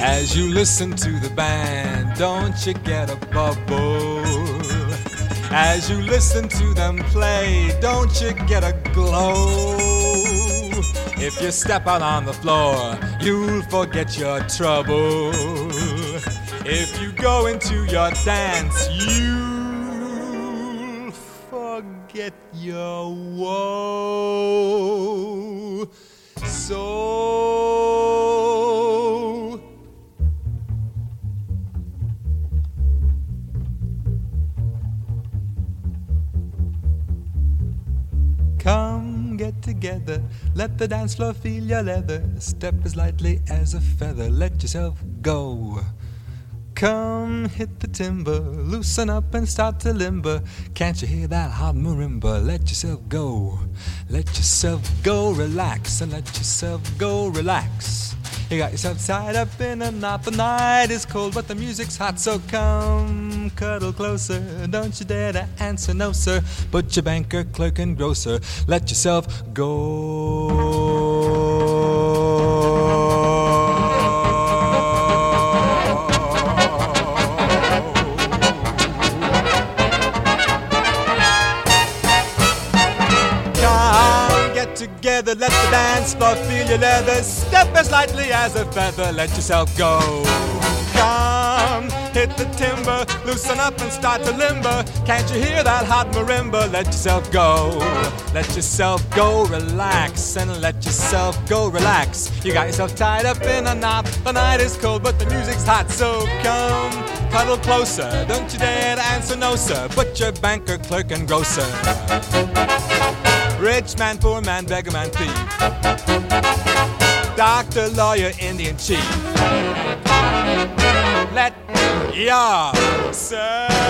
As you listen to the band, don't you get a bubble? As you listen to them play, don't you get a glow? If you step out on the floor, you'll forget your trouble. If you go into your dance, you'll forget your woe. So come get together, let the dance floor feel your leather. Step as lightly as a feather, let yourself go. Come hit the timber, loosen up and start to limber. Can't you hear that hot marimba? Let yourself go, let yourself go, relax and let yourself go, relax. You got yourself tied up in a knot. The night is cold but the music's hot. So come cuddle closer, don't you dare to answer no sir. Put your banker, clerk and grocer, let yourself go. Together, let the dance floor feel your leather. Step as lightly as a feather, let yourself go. Come, hit the timber, loosen up and start to limber. Can't you hear that hot marimba? Let yourself go, let yourself go, relax and let yourself go, relax. You got yourself tied up in a knot. The night is cold but the music's hot. So come, cuddle closer, don't you dare to answer no sir. Put your banker, clerk and grocer, rich man, poor man, beggar man, thief, doctor, lawyer, Indian chief, let yourself